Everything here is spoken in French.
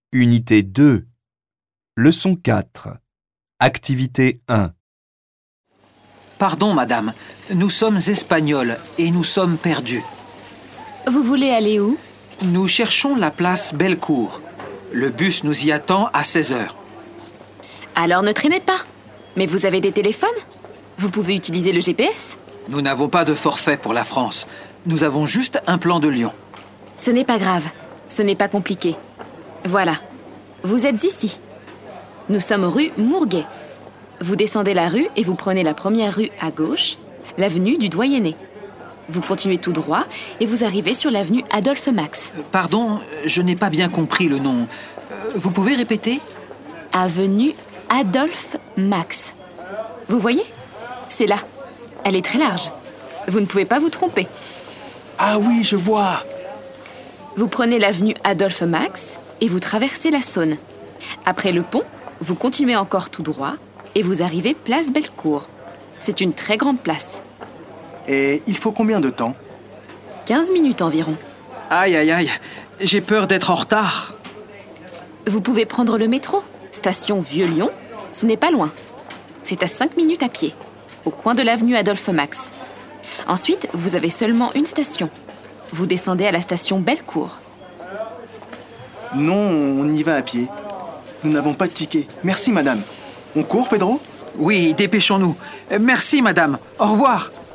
Unité 2. Leçon 4. Activité 1. Pardon, madame. Nous sommes espagnols et nous sommes perdus. Vous voulez aller où? Nous cherchons la place Bellecour. Le bus nous y attend à 16h. Alors ne traînez pas. Mais vous avez des téléphones? Vous pouvez utiliser le GPS? Nous n'avons pas de forfait pour la France. Nous avons juste un plan de Lyon. Ce n'est pas grave. Ce n'est pas compliqué. Voilà. Vous êtes ici. Nous sommes rue Mourguet. Vous descendez la rue et vous prenez la première rue à gauche, l'avenue du Doyenné. Vous continuez tout droit et vous arrivez sur l'avenue Adolphe Max. Pardon, je n'ai pas bien compris le nom. Vous pouvez répéter? Avenue Adolphe Max. Vous voyez? C'est là. Elle est très large. Vous ne pouvez pas vous tromper. Ah oui, je vois. Vous prenez l'avenue Adolphe Max et vous traversez la Saône. Après le pont, vous continuez encore tout droit et vous arrivez place Bellecour. C'est une très grande place. Et il faut combien de temps? 15 minutes environ. Aïe, aïe, aïe. J'ai peur d'être en retard. Vous pouvez prendre le métro. Station Vieux-Lyon. Ce n'est pas loin. C'est à 5 minutes à pied, au coin de l'avenue Adolphe Max. Ensuite, vous avez seulement une station. Vous descendez à la station Bellecour. Non, on y va à pied. Nous n'avons pas de ticket. Merci, madame. On court, Pedro? Oui, dépêchons-nous. Merci, madame. Au revoir.